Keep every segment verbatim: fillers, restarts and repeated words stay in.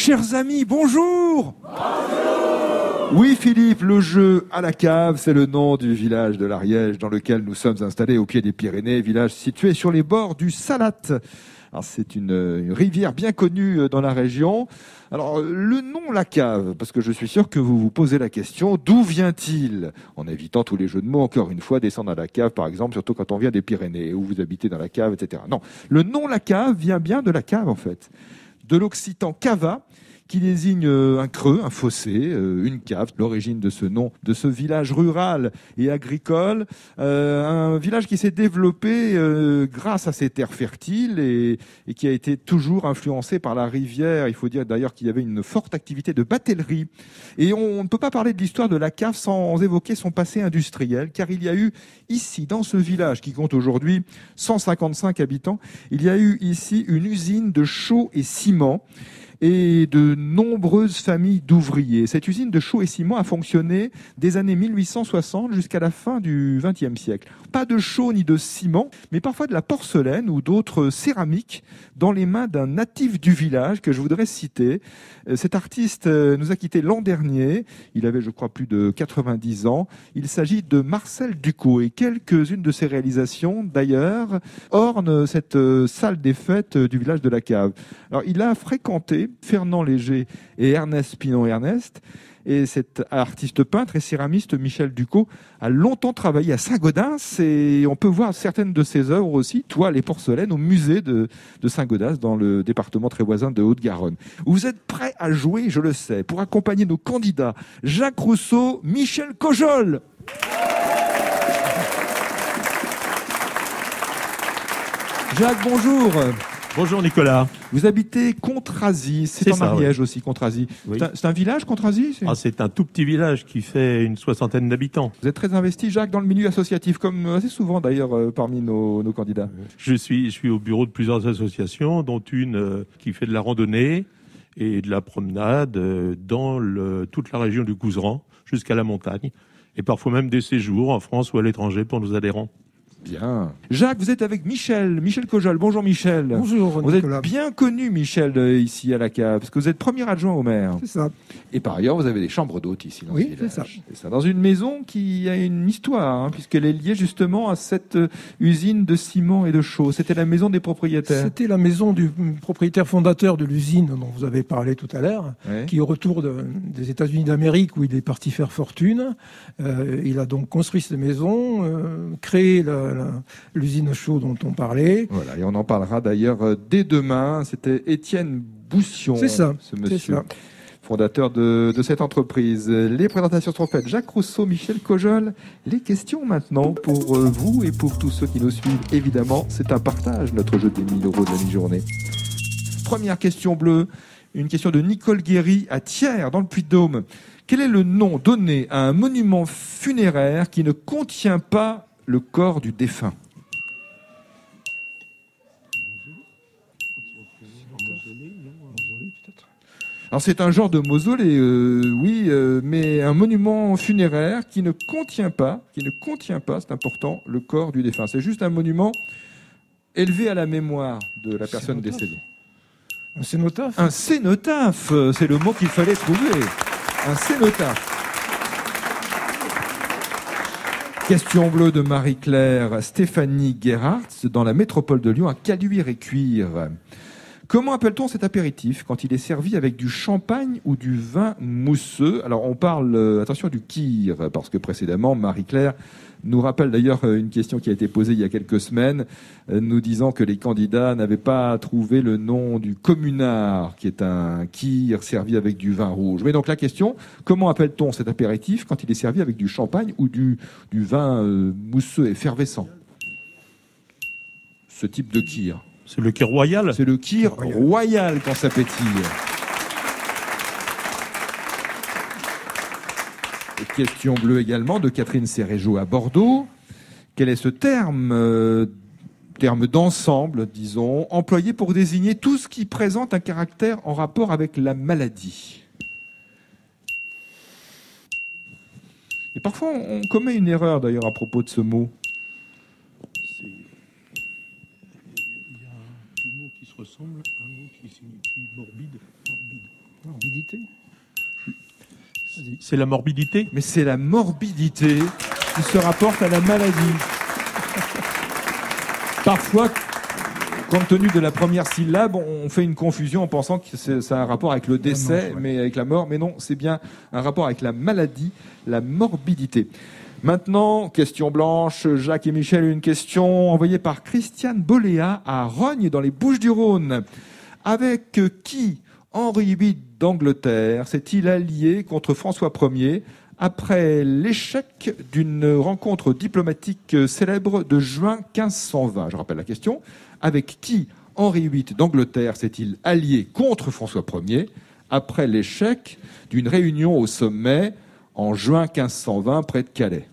Chers amis, bonjour. Bonjour. Oui Philippe, le jeu à la cave, c'est le nom du village de l'Ariège dans lequel nous sommes installés au pied des Pyrénées, village situé sur les bords du Salat. Alors, c'est une, une rivière bien connue dans la région. Alors, le nom La Cave, parce que je suis sûr que vous vous posez la question, d'où vient-il? En évitant tous les jeux de mots, encore une fois, descendre à la cave, par exemple, surtout quand on vient des Pyrénées, où vous habitez dans la cave, et cetera. Non, le nom La Cave vient bien de la cave, en fait. De l'occitan cava, qui désigne un creux, un fossé, une cave. L'origine de ce nom, de ce village rural et agricole, euh, un village qui s'est développé euh, grâce à ses terres fertiles et, et qui a été toujours influencé par la rivière. Il faut dire d'ailleurs qu'il y avait une forte activité de batellerie. Et on ne peut pas parler de l'histoire de la cave sans évoquer son passé industriel, car il y a eu ici, dans ce village qui compte aujourd'hui cent cinquante-cinq habitants, il y a eu ici une usine de chaux et ciment et de nombreuses familles d'ouvriers. Cette usine de chaux et ciment a fonctionné des années mille huit cent soixante jusqu'à la fin du vingtième siècle. Pas de chaux ni de ciment, mais parfois de la porcelaine ou d'autres céramiques dans les mains d'un natif du village que je voudrais citer. Cet artiste nous a quittés l'an dernier. Il avait, je crois, plus de quatre-vingt-dix ans. Il s'agit de Marcel Ducot et quelques-unes de ses réalisations, d'ailleurs, ornent cette salle des fêtes du village de la Cave. Alors, il a fréquenté Fernand Léger et Ernest Pinon-Ernest. Et cet artiste peintre et céramiste Michel Ducot a longtemps travaillé à Saint-Gaudens et on peut voir certaines de ses œuvres aussi, toiles et porcelaines, au musée de, de Saint-Gaudens dans le département très voisin de Haute-Garonne. Vous êtes prêts à jouer, je le sais, pour accompagner nos candidats Jacques Rousseau, Michel Cojol. Jacques, bonjour. Bonjour Nicolas. Vous habitez Contrazy, c'est, c'est en ça, Ariège oui. aussi, Contrazy. Oui. C'est, un, c'est un village, Contrazy c'est... Ah, c'est un tout petit village qui fait une soixantaine d'habitants. Vous êtes très investi, Jacques, dans le milieu associatif, comme assez souvent d'ailleurs euh, parmi nos, nos candidats. Je suis, je suis au bureau de plusieurs associations, dont une euh, qui fait de la randonnée et de la promenade euh, dans le, toute la région du Couserans, jusqu'à la montagne, et parfois même des séjours en France ou à l'étranger pour nos adhérents. Bien. Jacques, vous êtes avec Michel, Michel Cojol. Bonjour Michel. Bonjour Vous Nicolas. êtes bien connu Michel ici à la cave, parce que vous êtes premier adjoint au maire. C'est ça. Et par ailleurs, vous avez des chambres d'hôtes ici dans oui, ce village. C'est ça. C'est ça. Dans une maison qui a une histoire, hein, puisqu'elle est liée justement à cette usine de ciment et de chaux. C'était la maison des propriétaires. C'était la maison du propriétaire fondateur de l'usine dont vous avez parlé tout à l'heure, ouais. qui au retour de, des États-Unis d'Amérique où il est parti faire fortune, euh, il a donc construit cette maison, euh, créé la, la, l'usine chaux dont on parlait. Voilà, et on en parlera d'ailleurs dès demain. C'était Étienne Boussion, c'est ça, ce monsieur, c'est ça. fondateur de, de cette entreprise. Les présentations sont faites. Jacques Rousseau, Michel Cojol. Les questions maintenant pour vous et pour tous ceux qui nous suivent. Évidemment, c'est un partage, notre jeu des mille euros de la mi-journée. Première question bleue, une question de Nicole Guéry à Thiers, dans le Puy-de-Dôme. Quel est le nom donné à un monument funéraire qui ne contient pas le corps du défunt ? Alors c'est un genre de mausolée, euh, oui, euh, mais un monument funéraire qui ne contient pas, qui ne contient pas, c'est important, le corps du défunt. C'est juste un monument élevé à la mémoire de la personne cénotaphe. décédée. Un cénotaphe. Un cénotaphe, c'est le mot qu'il fallait trouver. Un cénotaphe. Question bleue de Marie-Claire Stéphanie Gerhardt dans la métropole de Lyon à Caluire-et-Cuire. Comment appelle-t-on cet apéritif quand il est servi avec du champagne ou du vin mousseux ? Alors on parle, euh, attention, du kir, parce que précédemment, Marie-Claire nous rappelle d'ailleurs une question qui a été posée il y a quelques semaines, euh, nous disant que les candidats n'avaient pas trouvé le nom du communard, qui est un kir servi avec du vin rouge. Mais donc la question, comment appelle-t-on cet apéritif quand il est servi avec du champagne ou du, du vin euh, mousseux effervescent ? Ce type de kir. C'est le kir royal. C'est le kir royal, royal quand ça pétille. Et question bleue également de Catherine Cérégeau à Bordeaux. Quel est ce terme, euh, terme d'ensemble, disons, employé pour désigner tout ce qui présente un caractère en rapport avec la maladie ? Et parfois, on commet une erreur d'ailleurs à propos de ce mot. Ressemble à un mot qui signifie morbide. morbide. morbidité. C'est la morbidité. Mais c'est la morbidité qui se rapporte à la maladie. Parfois, compte tenu de la première syllabe, on fait une confusion en pensant que c'est, ça a un rapport avec le décès, mais avec la mort. Mais non, c'est bien un rapport avec la maladie, la morbidité. Maintenant, question blanche. Jacques et Michel, une question envoyée par Christiane Boléa à Rognes, dans les Bouches-du-Rhône. Avec qui Henri huit d'Angleterre s'est-il allié contre François Ier après l'échec d'une rencontre diplomatique célèbre de juin quinze cent vingt? Je rappelle la question. Avec qui Henri huit d'Angleterre s'est-il allié contre François Ier après l'échec d'une réunion au sommet en juin quinze cent vingt près de Calais?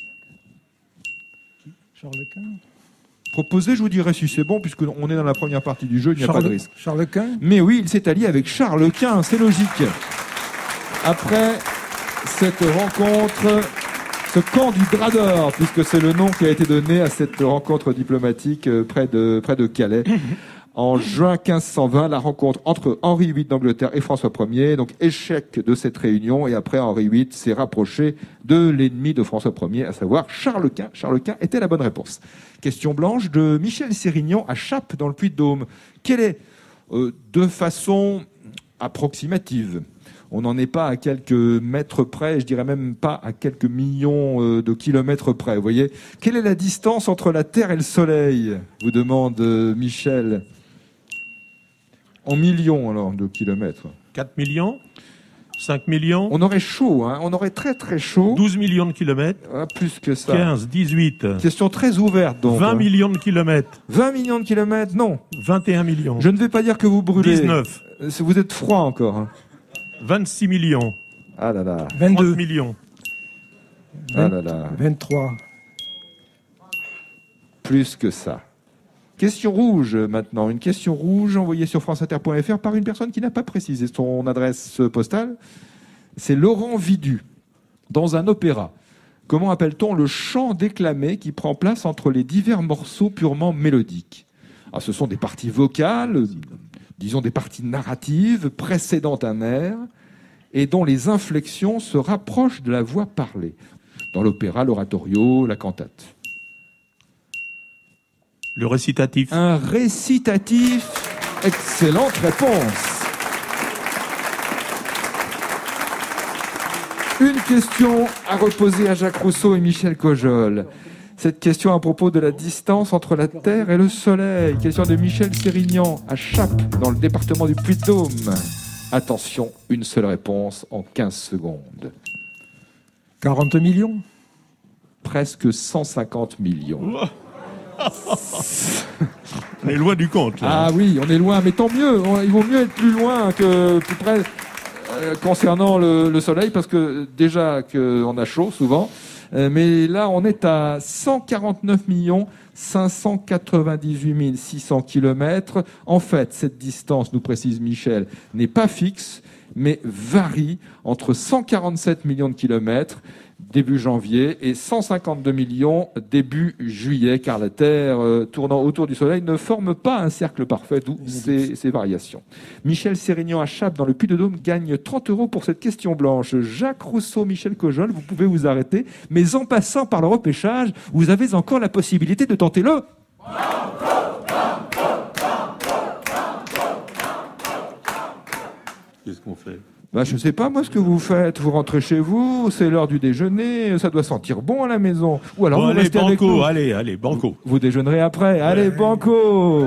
Charles Quint. Proposé, je vous dirais si c'est bon, puisqu'on est dans la première partie du jeu, il n'y a Charles, pas de risque. Charles Quint. Mais oui, il s'est allié avec Charles Quint, c'est logique. Après cette rencontre, ce camp du Bras d'Or, puisque c'est le nom qui a été donné à cette rencontre diplomatique près de, près de Calais. En juin quinze cent vingt, la rencontre entre Henri huit d'Angleterre et François Ier, donc échec de cette réunion, et après Henri huit s'est rapproché de l'ennemi de François Ier, à savoir Charles Quint. Charles Quint était la bonne réponse. Question blanche de Michel Sérignan à Chappes, dans le Puy-de-Dôme. Quelle est, euh, de façon approximative, on n'en est pas à quelques mètres près, je dirais même pas à quelques millions euh, de kilomètres près, vous voyez. Quelle est la distance entre la Terre et le Soleil, vous demande euh, Michel. En millions, alors, de kilomètres. quatre millions, cinq millions. On aurait chaud, hein. On aurait très très chaud. douze millions de kilomètres. Ah, plus que ça. quinze, dix-huit. Question très ouverte, donc. vingt millions de kilomètres. vingt millions de kilomètres, non. vingt et un millions. Je ne vais pas dire que vous brûlez. dix-neuf. Vous êtes froid encore. Hein. vingt-six millions. Ah là là. vingt-deux. trente millions. Ah là là. vingt-trois. Plus que ça. Question rouge maintenant, une question rouge envoyée sur franceinter point f r par une personne qui n'a pas précisé son adresse postale. C'est Laurent Vidu, dans un opéra. Comment appelle-t-on le chant déclamé qui prend place entre les divers morceaux purement mélodiques? Alors, ce sont des parties vocales, disons des parties narratives, précédant un air, et dont les inflexions se rapprochent de la voix parlée. Dans l'opéra, l'oratorio, la cantate. Le récitatif. Un récitatif. Excellente réponse. Une question à reposer à Jacques Rousseau et Michel Cojol. Cette question à propos de la distance entre la Terre et le Soleil. Question de Michel Sérignan à Chappes, dans le département du Puy-de-Dôme. Attention, une seule réponse en quinze secondes. quarante millions. Presque cent cinquante millions. On est loin du compte, là. Ah oui, on est loin, mais tant mieux. Il vaut mieux être plus loin que plus près euh, concernant le, le Soleil, parce que déjà qu'on a chaud souvent. Euh, mais là, on est à cent quarante-neuf millions cinq cent quatre-vingt-dix-huit mille six cents kilomètres. En fait, cette distance, nous précise Michel, n'est pas fixe, mais varie entre cent quarante-sept millions de kilomètres début janvier et cent cinquante-deux millions début juillet, car la Terre euh, tournant autour du Soleil ne forme pas un cercle parfait, d'où ces, ces variations. Michel Sérignan à Chappes, dans le Puy-de-Dôme, gagne trente euros pour cette question blanche. Jacques Rousseau, Michel Cojol, vous pouvez vous arrêter, mais en passant par le repêchage, vous avez encore la possibilité de tenter le... Qu'est-ce qu'on fait? Bah, je ne sais pas, moi, ce que vous faites. Vous rentrez chez vous, c'est l'heure du déjeuner, ça doit sentir bon à la maison. Ou alors bon, vous allez, restez banco, avec nous. allez, allez, banco. Vous, vous déjeunerez après. Allez, banco.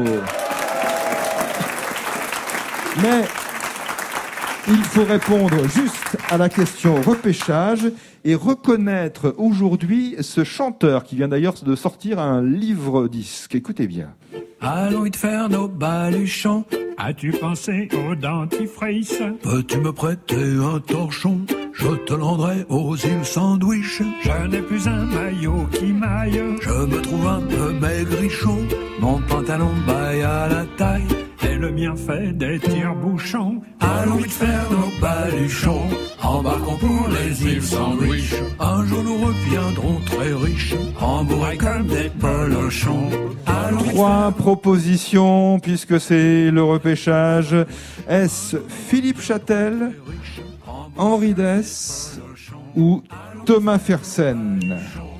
Mais il faut répondre juste à la question repêchage et reconnaître aujourd'hui ce chanteur qui vient d'ailleurs de sortir un livre-disque. Écoutez bien. Allons y te faire nos baluchons. As-tu pensé au dentifrice? Peux-tu me prêter un torchon? Je te rendrai aux îles Sandwich. Je n'ai plus un maillot qui maille. Je me trouve un peu maigrichon. Mon pantalon baille à la taille. Et le mien fait des tire-bouchons. Allons y te faire nos baluchons. Embarquons pour les îles Sandwich. Un jour nous reviendrons très riches, embourrés comme des polochons. Trois propositions, puisque c'est le repêchage. Est-ce Philippe Châtel, Henri Dess ou Thomas Fersen?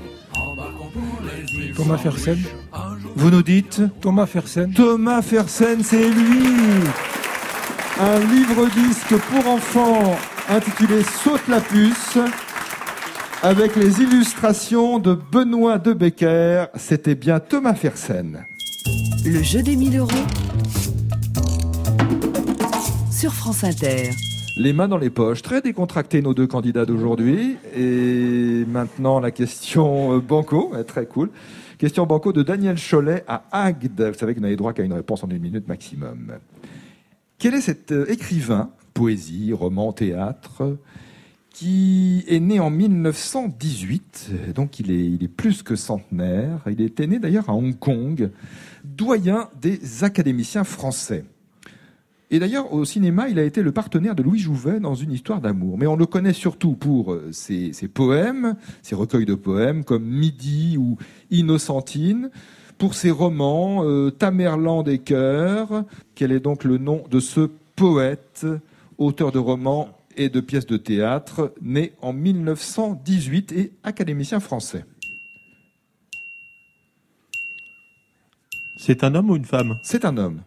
Thomas Fersen. Vous nous dites Thomas Fersen. Thomas Fersen, c'est lui. Un livre-disque pour enfants intitulé Saute la puce, avec les illustrations de Benoît de Becker. C'était bien Thomas Fersen. Le jeu des mille euros sur France Inter. Les mains dans les poches, très décontractés nos deux candidats d'aujourd'hui. Et maintenant la question banco, très cool. Question banco de Daniel Cholet à Agde. Vous savez que vous n'avez droit qu'à une réponse en une minute maximum. Quel est cet écrivain, poésie, roman, théâtre, qui est né en mille neuf cent dix-huit, donc il est, il est plus que centenaire. Il était né d'ailleurs à Hong Kong, doyen des académiciens français. Et d'ailleurs, au cinéma, il a été le partenaire de Louis Jouvet dans Une histoire d'amour. Mais on le connaît surtout pour ses, ses poèmes, ses recueils de poèmes, comme Midi ou Innocentine, pour ses romans, euh, Tamerlan des cœurs. Quel est donc le nom de ce poète, auteur de romans et de pièces de théâtre, né en mille neuf cent dix-huit et académicien français? C'est un homme ou une femme? C'est un homme.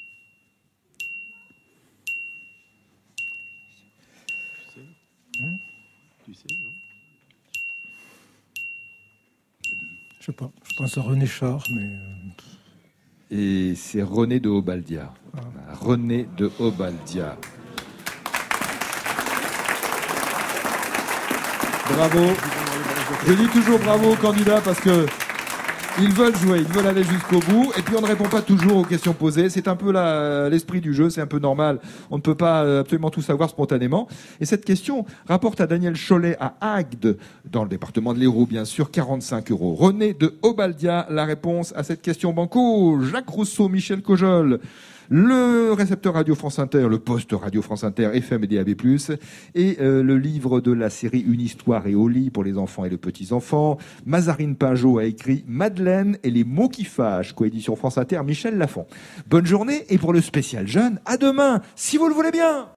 Tu sais, non? Je sais pas, je pense à René Char, mais... Et c'est René de Obaldia. Ah. René de Obaldia. Bravo. Je dis toujours bravo aux candidats parce que ils veulent jouer, ils veulent aller jusqu'au bout. Et puis on ne répond pas toujours aux questions posées. C'est un peu la, l'esprit du jeu, c'est un peu normal. On ne peut pas absolument tout savoir spontanément. Et cette question rapporte à Daniel Cholet à Agde, dans le département de l'Hérault, bien sûr, quarante-cinq euros. René de Obaldia, la réponse à cette question banco. Jacques Rousseau, Michel Cojol, le récepteur Radio France Inter, le poste Radio France Inter, F M et D A B plus, et euh, le livre de la série Une histoire et au lit pour les enfants et les petits-enfants. Mazarine Pinjot a écrit Madeleine et les mots qui fâchent, coédition France Inter, Michel Lafon. Bonne journée, et pour le spécial jeune, à demain, si vous le voulez bien.